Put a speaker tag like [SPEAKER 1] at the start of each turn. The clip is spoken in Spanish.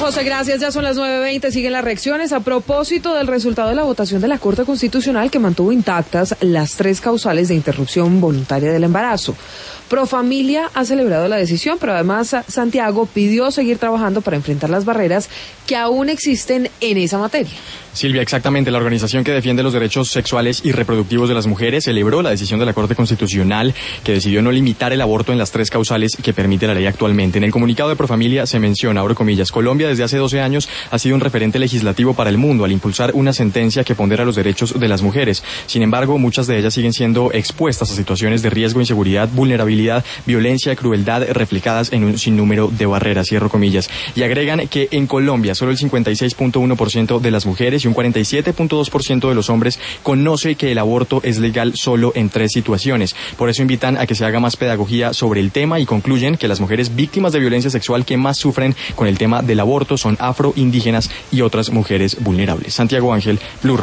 [SPEAKER 1] José, gracias. Ya son las 9:20. Siguen las reacciones a propósito del resultado de la votación de la Corte Constitucional que mantuvo intactas las 3 causales de interrupción voluntaria del embarazo. Profamilia ha celebrado la decisión, pero además Santiago pidió seguir trabajando para enfrentar las barreras que aún existen en esa materia.
[SPEAKER 2] Silvia, exactamente. La organización que defiende los derechos sexuales y reproductivos de las mujeres celebró la decisión de la Corte Constitucional que decidió no limitar el aborto en las 3 causales que permite la ley actualmente. En el comunicado de Profamilia se menciona, abro comillas, Colombia desde hace 12 años ha sido un referente legislativo para el mundo al impulsar una sentencia que pondera los derechos de las mujeres. Sin embargo, muchas de ellas siguen siendo expuestas a situaciones de riesgo, inseguridad, vulnerabilidad, violencia y crueldad reflejadas en un sinnúmero de barreras, cierro comillas. Y agregan que en Colombia solo el 56.1% de las mujeres y un 47.2% de los hombres conoce que el aborto es legal solo en 3 situaciones. Por eso invitan a que se haga más pedagogía sobre el tema y concluyen que las mujeres víctimas de violencia sexual que más sufren con el tema del aborto son afro, indígenas y otras mujeres vulnerables. Santiago Ángel, Blue Radio.